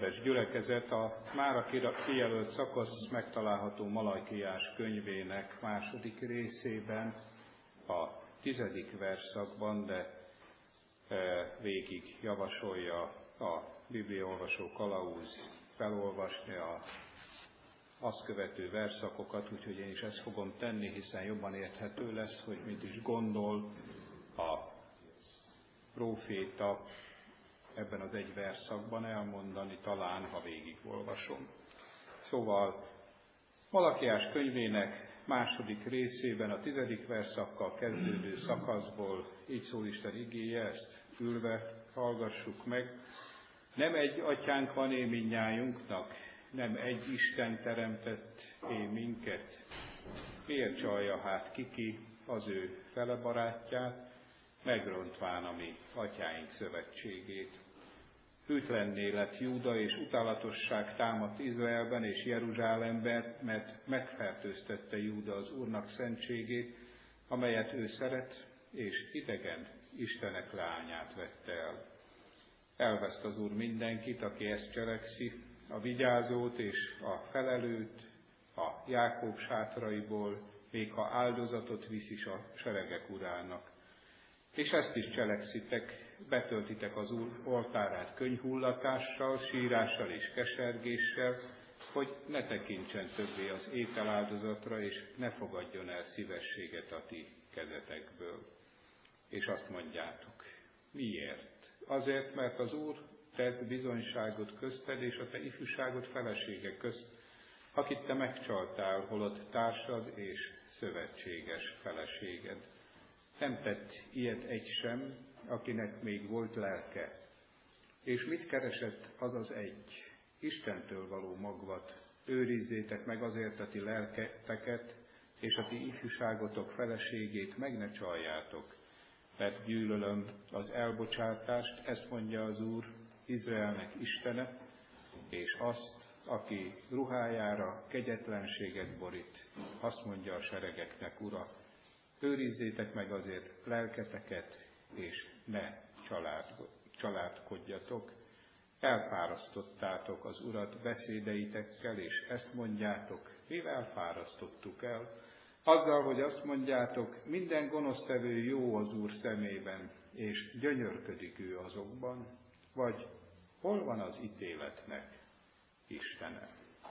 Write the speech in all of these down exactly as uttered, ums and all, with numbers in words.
Kedves gyülekezet, a mára kijelölt szakasz megtalálható Malajkiás könyvének második részében, a tizedik verszakban, de végig javasolja a bibliaolvasó kalauz felolvasni a azt követő verszakokat, úgyhogy én is ezt fogom tenni, hiszen jobban érthető lesz, hogy mit is gondol a próféta ebben az egy verszakban elmondani, talán, ha végigolvasom. Szóval Malakiás könyvének második részében, a tizedik verszakkal kezdődő szakaszból így szól Isten igéje, ezt ülve hallgassuk meg. Nem egy atyánk van én mindnyájunknak, nem egy Isten teremtett én minket. Miért csalja hát kiki az ő fele barátját, megrontván a mi atyáink szövetségét? Hűtlenné lett Júda, és utálatosság támadt Izraelben és Jeruzsálemben, mert megfertőztette Júda az Úrnak szentségét, amelyet ő szeret, és idegen istenek leányát vette el. Elveszt az Úr mindenkit, aki ezt cselekszi, a vigyázót és a felelőt a Jákob sátraiból, még ha áldozatot visz is a seregek urának. És ezt is cselekszitek, betöltitek az Úr oltárát könyhullatással, sírással és kesergéssel, hogy ne tekintsen többé az ételáldozatra, és ne fogadjon el szívességet a ti kezetekből. És azt mondjátok, miért? Azért, mert az Úr tett bizonyságot közted és a te ifjúságod felesége közt, akit te megcsaltál, holott társad és szövetséges feleséged. Nem tett ilyet egy sem, akinek még volt lelke. És mit keresett az az egy? Istentől való magvat. Őrizzétek meg azért a ti lelketeket, és a ti ifjúságotok feleségét meg ne csaljátok. Mert gyűlölöm az elbocsátást, ezt mondja az Úr, Izraelnek Istene, és azt, aki ruhájára kegyetlenséget borít, azt mondja a seregeknek Ura, őrizzétek meg azért lelketeket, és ne család, családkodjatok. Elfárasztottátok az Urat beszédeitekkel, és ezt mondjátok, mivel fárasztottuk el? Azzal, hogy azt mondjátok, minden gonosztevő jó az Úr szemében, és gyönyörködik ő azokban, vagy hol van az ítéletnek Istene?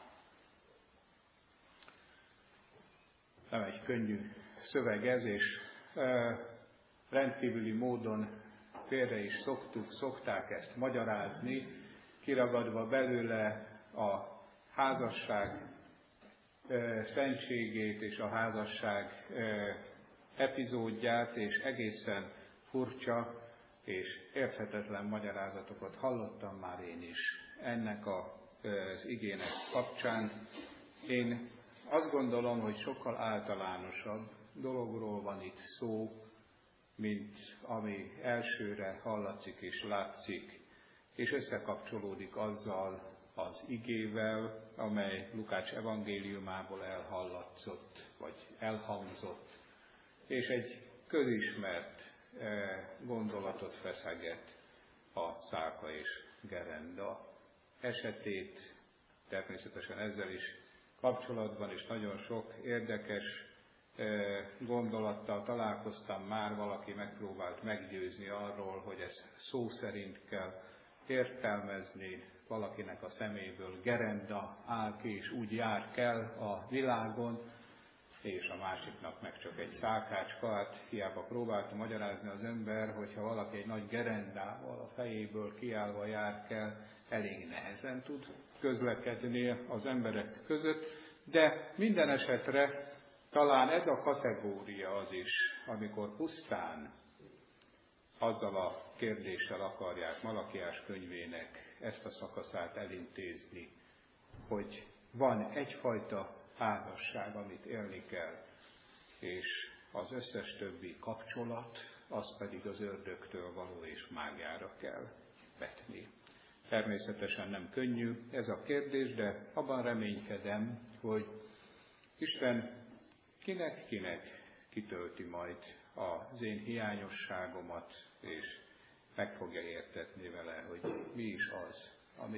Nem egy könnyű szöveg ez, és e, rendkívüli módon félre is szoktuk, szokták ezt magyarázni, kiragadva belőle a házasság e, szentségét és a házasság e, epizódját, és egészen furcsa és érthetetlen magyarázatokat hallottam már én is ennek a, az igének kapcsán. Én azt gondolom, hogy sokkal általánosabb dologról van itt szó, mint ami elsőre hallatszik és látszik, és összekapcsolódik azzal az igével, amely Lukács evangéliumából elhallatszott, vagy elhangzott, és egy közismert gondolatot feszeget a szálka és gerenda esetét. Természetesen ezzel is kapcsolatban is nagyon sok érdekes gondolattal találkoztam már, valaki megpróbált meggyőzni arról, hogy ezt szó szerint kell értelmezni, valakinek a szeméből gerenda áll ki, és úgy jár kell a világon, és a másiknak meg csak egy szálkácska. Hát hiába próbálta magyarázni az ember, hogyha valaki egy nagy gerendával a fejéből kiállva jár kell, elég nehezen tud közlekedni az emberek között, de minden esetre talán ez a kategória az is, amikor pusztán azzal a kérdéssel akarják Malakiás könyvének ezt a szakaszát elintézni, hogy van egyfajta házasság, amit élni kell, és az összes többi kapcsolat, az pedig az ördögtől való és mágiára kell vetni. Természetesen nem könnyű ez a kérdés, de abban reménykedem, hogy Isten kinek-kinek kitölti majd az én hiányosságomat, és meg fogja értetni vele, hogy mi is az, amit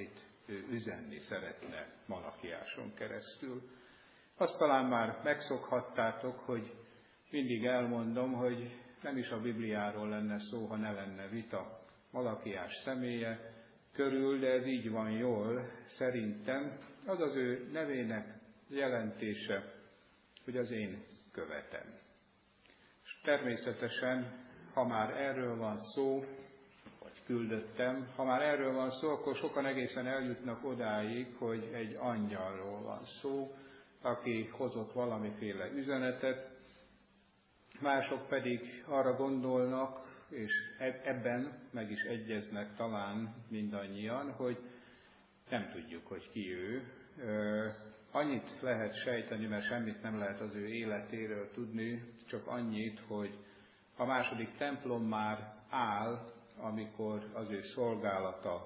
ő üzenni szeretne Malakiáson keresztül. Azt talán már megszokhattátok, hogy mindig elmondom, hogy nem is a Bibliáról lenne szó, ha ne lenne vita Malakiás személye körül, de ez így van jól, szerintem. Az az ő nevének jelentése, hogy az én követem. És természetesen, ha már erről van szó, vagy küldöttem, ha már erről van szó, akkor sokan egészen eljutnak odáig, hogy egy angyalról van szó, aki hozott valamiféle üzenetet, mások pedig arra gondolnak, és ebben meg is egyeznek talán mindannyian, hogy nem tudjuk, hogy ki ő. Annyit lehet sejteni, mert semmit nem lehet az ő életéről tudni, csak annyit, hogy a második templom már áll, amikor az ő szolgálata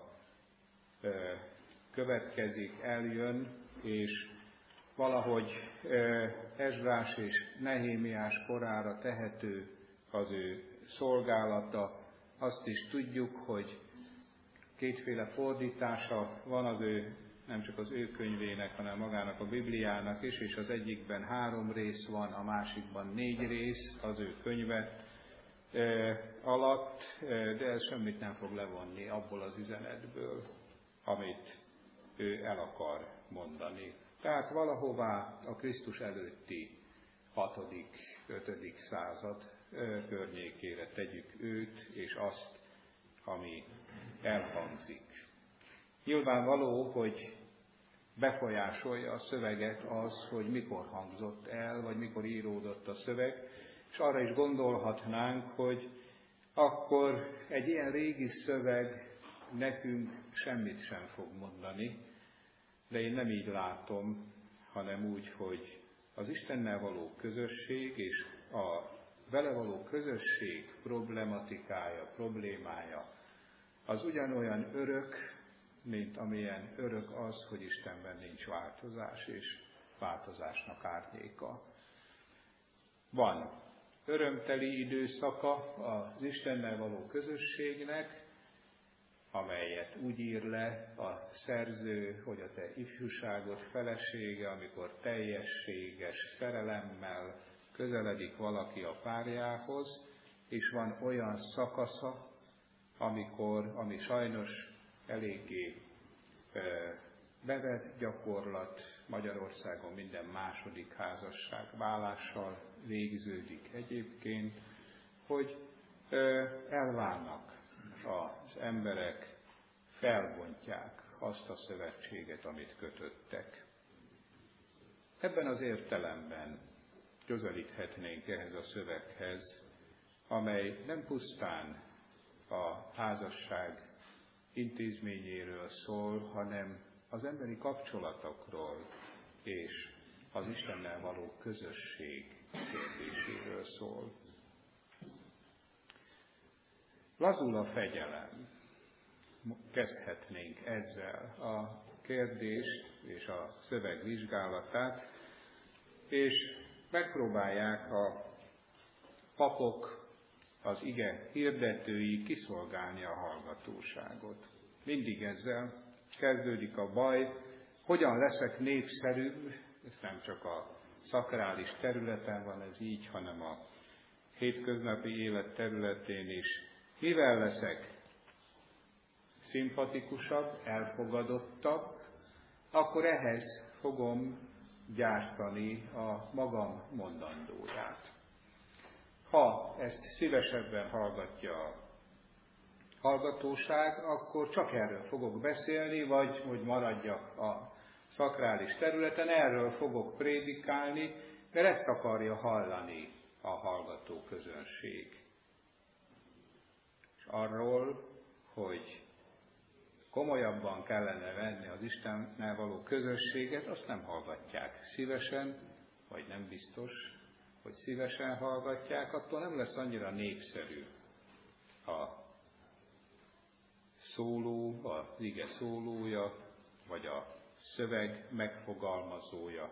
következik, eljön, és valahogy Ezrás és Nehémiás korára tehető az ő szolgálata. Azt is tudjuk, hogy kétféle fordítása van az ő, nem csak az ő könyvének, hanem magának a Bibliának is, és az egyikben három rész van, a másikban négy rész az ő könyve alatt, de ez semmit nem fog levonni abból az üzenetből, amit ő el akar mondani. Tehát valahová a Krisztus előtti hatodik, ötödik század környékére tegyük őt, és azt, ami elhangzik. Nyilvánvaló, hogy befolyásolja a szöveget az, hogy mikor hangzott el, vagy mikor íródott a szöveg, és arra is gondolhatnánk, hogy akkor egy ilyen régi szöveg nekünk semmit sem fog mondani, de én nem így látom, hanem úgy, hogy az Istennel való közösség és a vele való közösség problematikája, problémája az ugyanolyan örök, mint amilyen örök az, hogy Istenben nincs változás és változásnak árnyéka. Van örömteli időszaka az Istennel való közösségnek, amelyet úgy ír le a szerző, hogy a te ifjúságod felesége, amikor teljességes szerelemmel közeledik valaki a párjához, és van olyan szakasza, amikor, ami sajnos eléggé e, bevett gyakorlat, Magyarországon minden második házasság válással végződik egyébként, hogy e, elválnak az emberek, felbontják azt a szövetséget, amit kötöttek. Ebben az értelemben közelíthetnénk ehhez a szöveghez, amely nem pusztán a házasság intézményéről szól, hanem az emberi kapcsolatokról és az Istennel való közösség kérdéséről szól. Lazul a fegyelem. Kezdhetnénk ezzel a kérdést és a szöveg vizsgálatát, és megpróbálják a papok, az ige hirdetői kiszolgálni a hallgatóságot. Mindig ezzel kezdődik a baj, hogyan leszek népszerűbb, ez nem csak a szakrális területen van ez így, hanem a hétköznapi élet területén is. Mivel leszek szimpatikusabb, elfogadottabb, akkor ehhez fogom gyártani a magam mondandóját. Ha ezt szívesebben hallgatja a hallgatóság, akkor csak erről fogok beszélni, vagy hogy maradjak a szakrális területen, erről fogok prédikálni, mert ezt akarja hallani a hallgató közönség. És arról, hogy komolyabban kellene venni az Istennel való közösséget, azt nem hallgatják szívesen, vagy nem biztos, hogy szívesen hallgatják, attól nem lesz annyira népszerű a szóló, az ige szólója, vagy a szöveg megfogalmazója.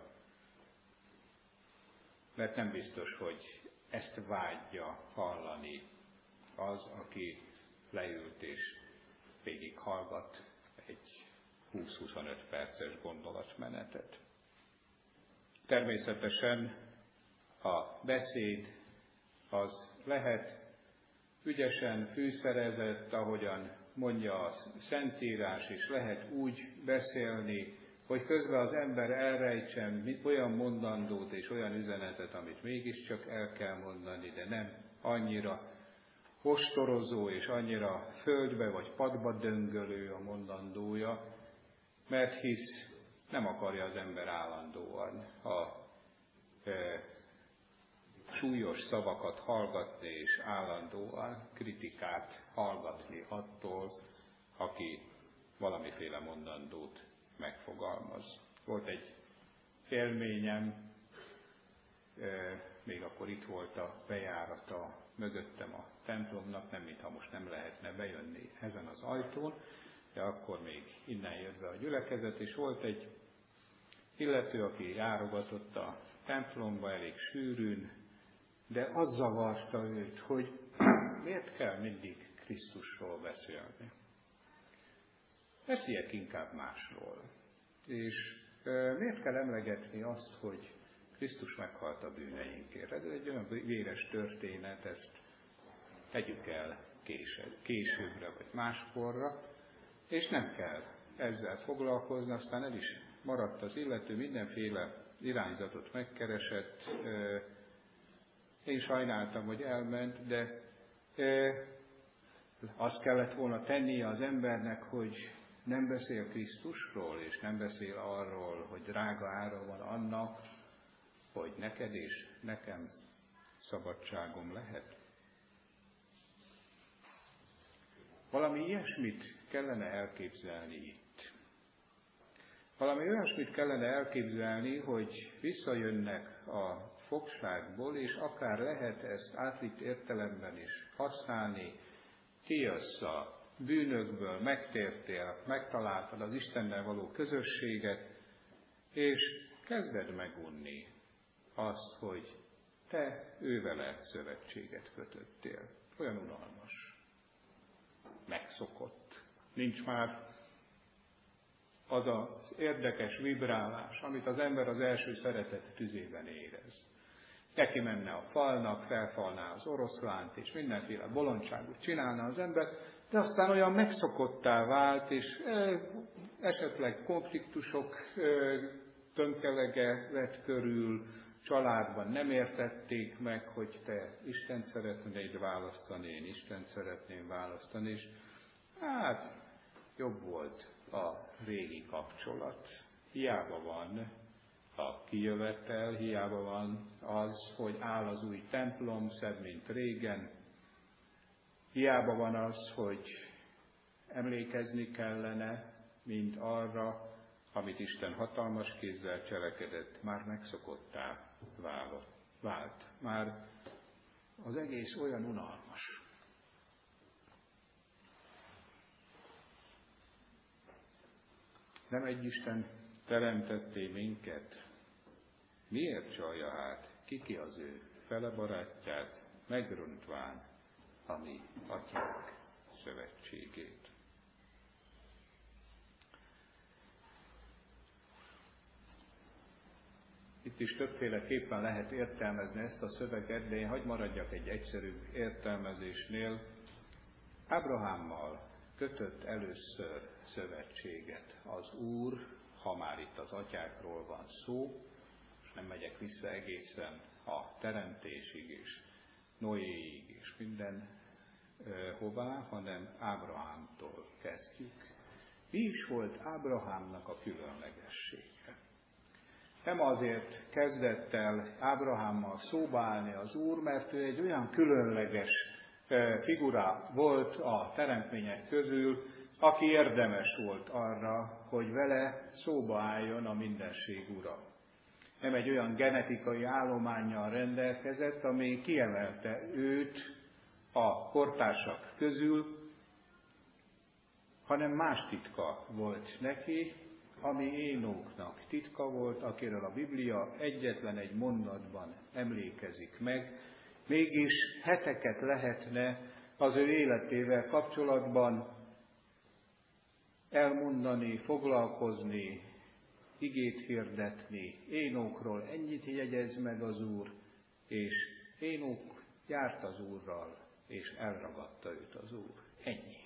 Mert nem biztos, hogy ezt vágyja hallani az, aki leült és végig hallgat egy húsz húsz-huszonöt perces gondolatmenetet. Természetesen a beszéd az lehet ügyesen fűszerezett, ahogyan mondja a Szentírás, és lehet úgy beszélni, hogy közben az ember elrejtsen olyan mondandót és olyan üzenetet, amit mégiscsak el kell mondani, de nem annyira ostorozó és annyira földbe vagy padba döngölő a mondandója, mert hisz nem akarja az ember állandóan a e, súlyos szavakat hallgatni és állandóan kritikát hallgatni attól, aki valamiféle mondandót megfogalmaz. Volt egy élményem, e, még akkor itt volt a bejárata mögöttem a templomnak, nem mintha most nem lehetne bejönni ezen az ajtón, de akkor még innen jött be a gyülekezet, és volt egy illető, aki járogatott a templomba elég sűrűn, de az zavarta őt, hogy miért kell mindig Krisztusról beszélni. Beszéljek inkább másról. És e, miért kell emlegetni azt, hogy Krisztus meghalt a bűneinkért? Ez egy olyan véres történet, ezt tegyük el később, későbbre vagy máskorra, és nem kell ezzel foglalkozni, aztán el is maradt az illető, mindenféle irányzatot megkeresett. Én sajnáltam, hogy elment, de azt kellett volna tennie az embernek, hogy nem beszél Krisztusról, és nem beszél arról, hogy drága ára van annak, hogy neked és nekem szabadságom lehet. Valami ilyesmit kellene elképzelni itt. Valami olyasmit kellene elképzelni, hogy visszajönnek a fogságból, és akár lehet ezt átvitt értelemben is használni, kijössz a bűnökből, megtértél, megtaláltad az Istennel való közösséget, és kezded megunni azt, hogy te ővele szövetséget kötöttél. Olyan unalmas, megszokott. Nincs már az az érdekes vibrálás, amit az ember az első szeretet tüzében érez. Neki menne a falnak, felfalná az oroszlánt, és mindenféle bolondságot csinálna az ember, de aztán olyan megszokottá vált, és e, esetleg konfliktusok e, tönkelege vett körül, családban nem értették meg, hogy te Istent szeretnéd választani, én Istent szeretném választani, és hát jobb volt a régi kapcsolat. Hiába van a kijövetel, hiába van az, hogy áll az új templom, szebb, mint régen. Hiába van az, hogy emlékezni kellene, mint arra, amit Isten hatalmas kézzel cselekedett, már megszokottá vált. Már az egész olyan unalmas. Nem egy Isten teremtetté minket? Miért csalja hát kiki az ő fele barátját, megrontván a mi atyánk szövetségét? Itt is többféleképpen lehet értelmezni ezt a szöveget, de én hadd maradjak egy egyszerűbb értelmezésnél. Ábrahámmal kötött először szövetséget az Úr, ha már itt az atyákról van szó, és nem megyek vissza egészen a teremtésig és Noéig és minden ö, hová, hanem Ábrahámtól kezdjük. Mi is volt Ábrahámnak a különlegessége? Nem azért kezdett el Ábrahámmal szóba állni az Úr, mert ő egy olyan különleges figura volt a teremtmények közül, aki érdemes volt arra, hogy vele szóba álljon a mindenség ura. Nem egy olyan genetikai állománnyal rendelkezett, ami kiemelte őt a kortársak közül, hanem más titka volt neki, ami Énóknak titka volt, akiről a Biblia egyetlen egy mondatban emlékezik meg, mégis heteket lehetne az ő életével kapcsolatban elmondani, foglalkozni, igét hirdetni. Énokról ennyit jegyez meg az Úr, és Énok járt az Úrral, és elragadta őt az Úr. Ennyi.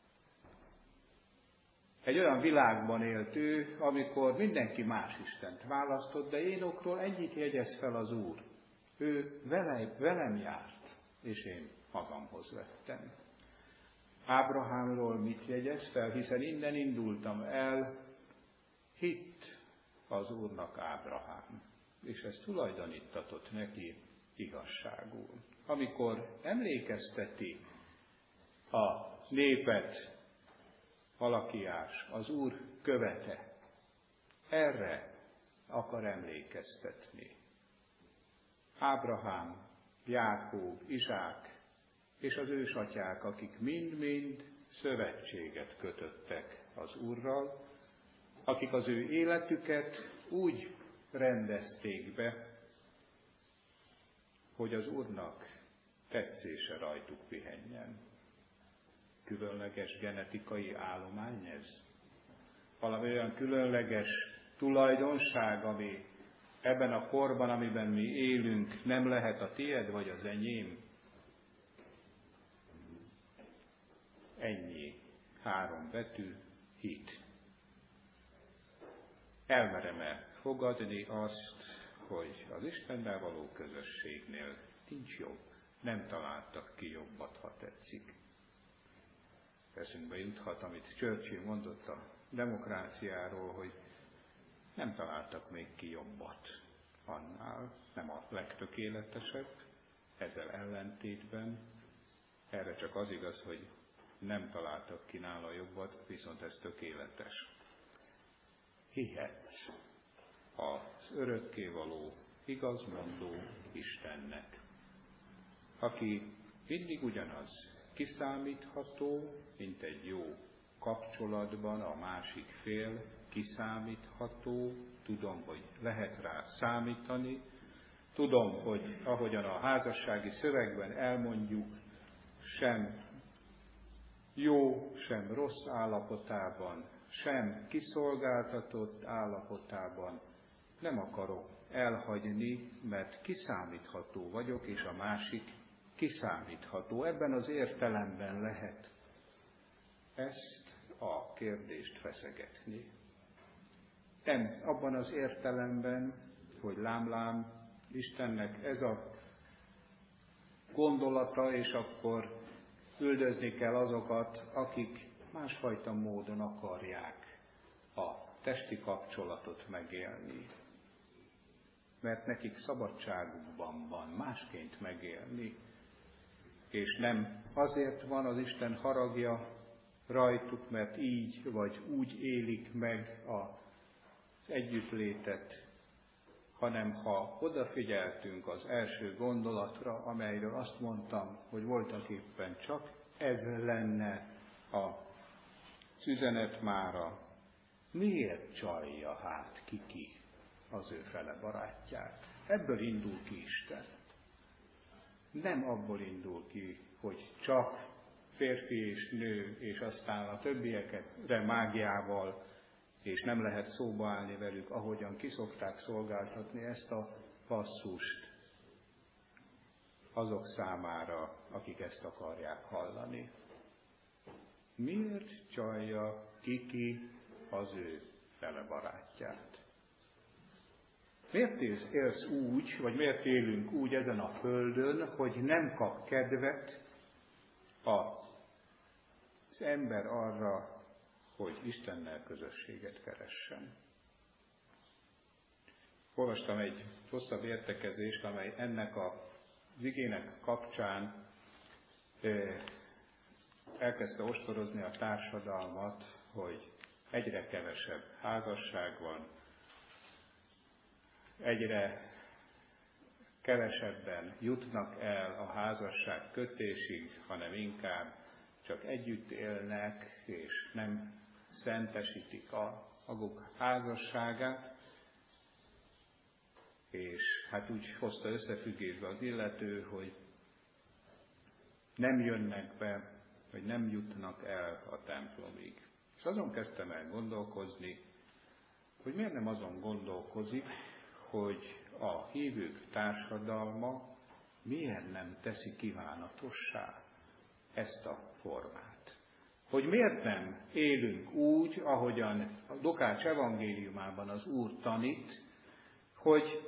Egy olyan világban élt ő, amikor mindenki más Istent választott, de Énokról ennyit jegyez fel az Úr. Ő vele, velem járt, és én magamhoz vettem. Ábrahámról mit jegyez fel, hiszen innen indultam el, hitt az Úrnak Ábrahám, és ez tulajdonítatott neki igazságul. Amikor emlékezteti a népet Malakiás, az Úr követe, erre akar emlékeztetni. Ábrahám, Jákób, Izsák és az ősatyák, akik mind-mind szövetséget kötöttek az Úrral, akik az ő életüket úgy rendezték be, hogy az Úrnak tetszése rajtuk pihenjen. Különleges genetikai állomány ez? Valami olyan különleges tulajdonság, ami ebben a korban, amiben mi élünk, nem lehet a tied vagy az enyém? Ennyi. Három betű, hit. Elmerem-e fogadni azt, hogy az Istennel való közösségnél nincs jobb, nem találtak ki jobbat, ha tetszik. Eszünkbe juthat, amit Churchill mondott a demokráciáról, hogy nem találtak még ki jobbat annál, nem a legtökéletesebb, ezzel ellentétben, erre csak az igaz, hogy nem találtak ki nála jobbat, viszont ez tökéletes. Hihetsz az örökkévaló, igazmondó Istennek, aki mindig ugyanaz, kiszámítható, mint egy jó kapcsolatban a másik fél, kiszámítható, tudom, hogy lehet rá számítani, tudom, hogy ahogyan a házassági szövegben elmondjuk, sem jó, sem rossz állapotában, sem kiszolgáltatott állapotában nem akarok elhagyni, mert kiszámítható vagyok, és a másik kiszámítható. Ebben az értelemben lehet ezt a kérdést feszegetni. Nem abban az értelemben, hogy lám-lám, Istennek ez a gondolata, és akkor üldözni kell azokat, akik másfajta módon akarják a testi kapcsolatot megélni. Mert nekik szabadságukban van másként megélni, és nem azért van az Isten haragja rajtuk, mert így vagy úgy élik meg az együttlétet, hanem ha odafigyeltünk az első gondolatra, amelyről azt mondtam, hogy voltak éppen csak ez lenne az üzenet mára, miért csalja hát ki-ki az ő fele barátját? Ebből indul ki Isten. Nem abból indul ki, hogy csak férfi és nő, és aztán a többiekre mágiával, és nem lehet szóba állni velük, ahogyan kiszokták szolgáltatni ezt a passzust azok számára, akik ezt akarják hallani. Miért csalja ki-ki az ő fele barátját? Miért élsz úgy, vagy miért élünk úgy ezen a földön, hogy nem kap kedvet az ember arra, hogy Istennel közösséget keressen? Olvastam egy hosszabb értekezést, amely ennek az igének kapcsán elkezdte ostorozni a társadalmat, hogy egyre kevesebb házasság van, egyre kevesebben jutnak el a házasság kötésig, hanem inkább csak együtt élnek, és nem szentesítik a maguk házasságát. És hát úgy hozta összefüggésbe az illető, hogy nem jönnek be, hogy nem jutnak el a templomig. És azon kezdtem el gondolkozni, hogy miért nem azon gondolkozik, hogy a hívők társadalma miért nem teszi kívánatossá ezt a formát. Hogy miért nem élünk úgy, ahogyan a Lukács evangéliumában az Úr tanít, hogy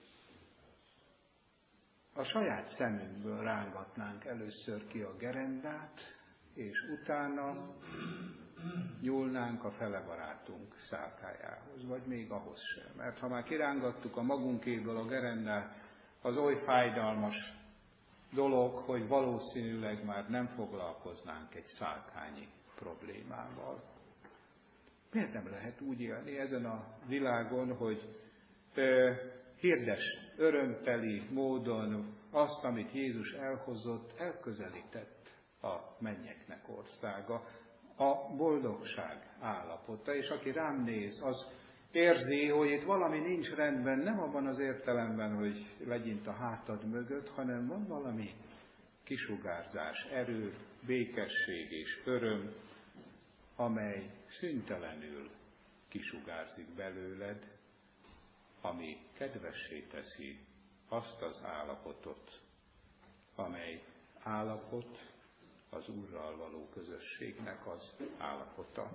a saját szemünkből rángatnánk először ki a gerendát, és utána nyúlnánk a fele barátunk szálkájához, vagy még ahhoz sem. Mert ha már kirángattuk a magunkéből a gerendát, az oly fájdalmas dolog, hogy valószínűleg már nem foglalkoznánk egy szálkányi problémával. Miért nem lehet úgy élni ezen a világon, hogy ö, hirdes örömteli módon azt, amit Jézus elhozott, elközelített a mennyeknek országa, a boldogság állapota, és aki rám néz, az érzi, hogy itt valami nincs rendben, nem abban az értelemben, hogy legyint a hátad mögött, hanem van valami kisugárzás, erő, békesség és öröm, amely szüntelenül kisugárzik belőled, ami kedvessé teszi azt az állapotot, amely állapot az Úrral való közösségnek az állapota.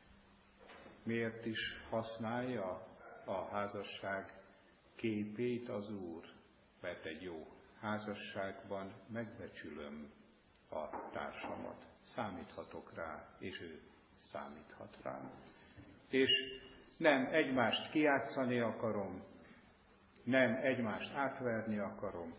Miért is használja a házasság képét az Úr? Mert egy jó házasságban megbecsülöm a társamat, számíthatok rá, és ő számíthat rám. És nem egymást kijátszani akarom, nem egymást átverni akarom,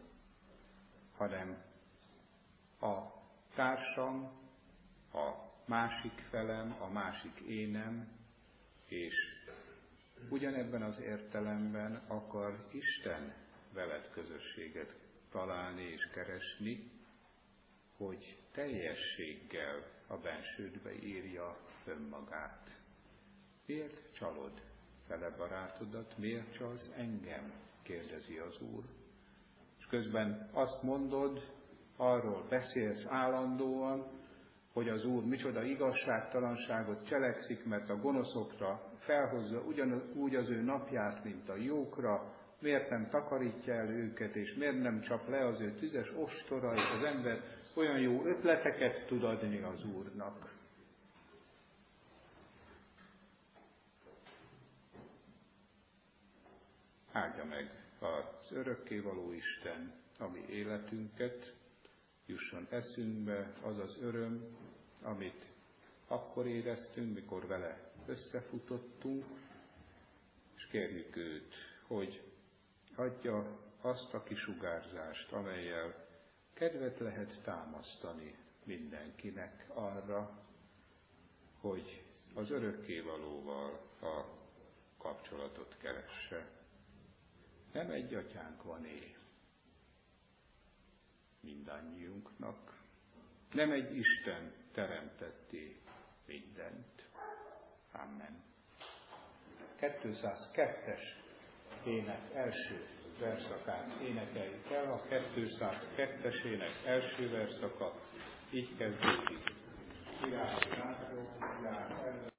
hanem a társam, a másik felem, a másik énem, és ugyanebben az értelemben akar Isten veled közösséget találni és keresni, hogy teljességgel a bensődbe írja önmagát. Miért csalod fele barátodat, miért csalsz engem? Kérdezi az Úr. És közben azt mondod, arról beszélsz állandóan, hogy az Úr micsoda igazságtalanságot cselekszik, mert a gonoszokra felhozza ugyanúgy az ő napját, mint a jókra, miért nem takarítja el őket, és miért nem csap le az ő tüzes ostora, és az ember olyan jó ötleteket tud adni az Úrnak. Áldja meg az örökkévaló Isten a mi életünket, jusson eszünkbe az az öröm, amit akkor éreztünk, mikor vele összefutottunk, és kérjük őt, hogy adja azt a kisugárzást, amellyel kedvet lehet támasztani mindenkinek arra, hogy az örökkévalóval a kapcsolatot keresse. Nem egy atyánk van-é mindannyiunknak. Nem egy Isten teremtetté mindent. Amen. kétszázkettes ének első verszakát énekeljük el. A kétszázkettes ének első verszaka így kezdődik. Király László, király